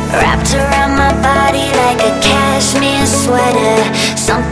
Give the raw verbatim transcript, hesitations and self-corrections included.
Wrapped around my body like a cashmere sweater. Something